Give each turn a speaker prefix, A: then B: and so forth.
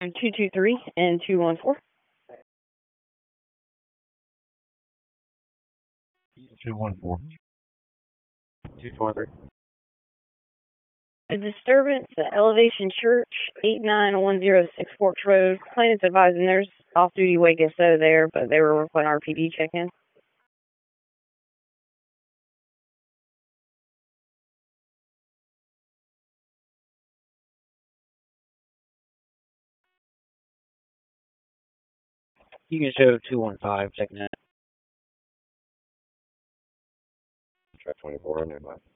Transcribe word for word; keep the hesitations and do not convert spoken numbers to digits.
A: two two three and two one four.
B: two one four. two four three.
A: A disturbance at Elevation Church, eight nine one zero six Forks Road. Plaintiff's advising there's off-duty wake S O there, but they were requesting R P D check-in.
C: You can show two one five, checking that.
B: Track twenty-four on nearby.